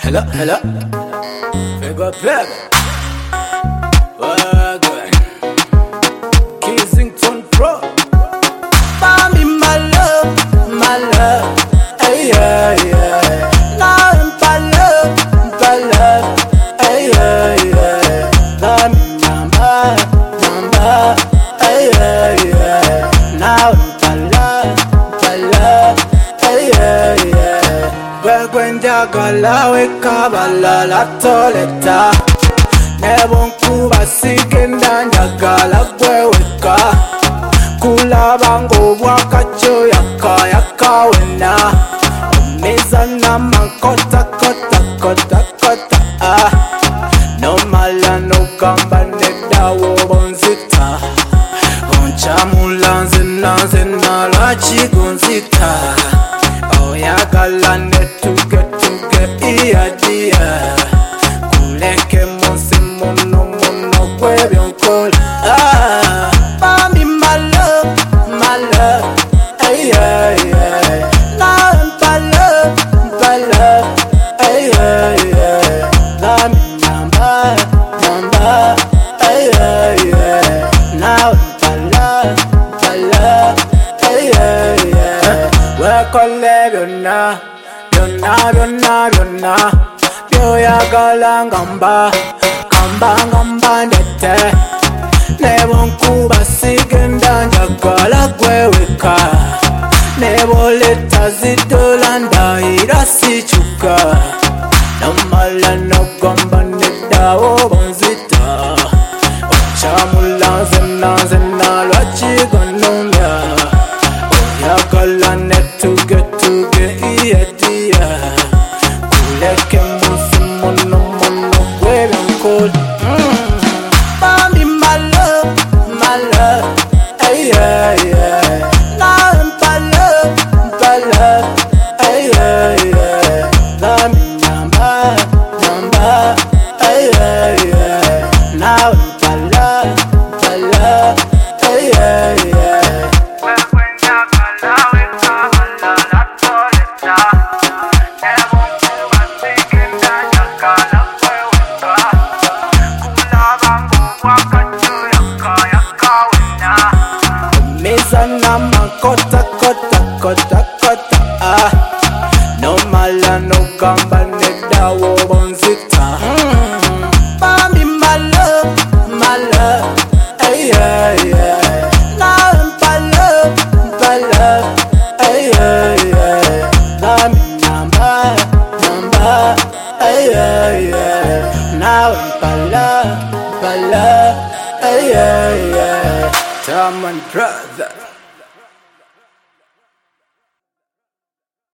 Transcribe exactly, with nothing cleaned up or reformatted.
hello, hello. Figure baby. Wagwan. Kensington Pro. Mommy, my love, my love. Hey, yeah, yeah. Now I'm my love, my love. Hey, yeah, yeah. Love me, mama, mama. Hey, yeah, yeah. Now I'm my love, my love. Hey, yeah, yeah. Wagwan jagala weka bala la toleta. Nebonkuba sigenda njagala gwe weka. Kula bango wakacho yaka yaka wena. Omiza na makota kota kota kota ah. No mala no gamba nedawo bonzita. Onchamula nzina nzina lachi gonzita. Oyagala netuge tuge iya dia. Kuleke monsi mono mono kwebyonkole ah. Mami my love, my love, ay yeah yeah. Now I'm my love, my love, ay yeah yeah. Mami mama, mama, ay yeah yeah. Now I'm my love, my love, ay yeah yeah. Wekole byonna, byonna byonna byonna. Byoyagala ngamba, ngamba ngamba ndete. Nebonkuba sigenda njagala gwe weka. Neboleta zidola ndahira sikyuka. Namala nogamba nedawo bonzita. Onchamula nzena nzena lwaki gonumya. Oyagala netuge tuge iye diya. Kuleke munsi mono mono gwebyonkole Mami my love, my love, ay yeah yeah. Now I'm my love, my love, ay yeah yeah. Mami mama, mama, ay yeah yeah. Now I'm my love, my love, ay yeah yeah. Wagwan jagala weka bala la toleta. Nebonkuba sigenda njagala gwe weka. Kula bango wakacho yaka yaka wena. Omiza na makota kota kota kota ah. No mala no gamba nedawo bonzita. Mami my love, my love, ay yeah yeah. Now I'm my love, my love, ay yeah yeah. Mami mama, mama, ay yeah yeah. Now I'm my love, my love, ay yeah yeah. Diamond brother.